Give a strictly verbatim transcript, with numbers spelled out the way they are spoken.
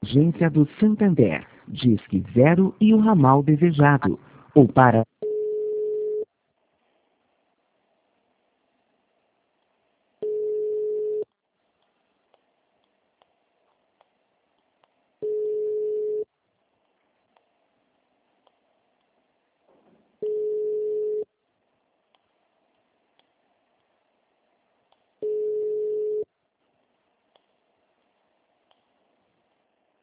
Agência do Santander, Disque Zero e o ramal desejado. Ou para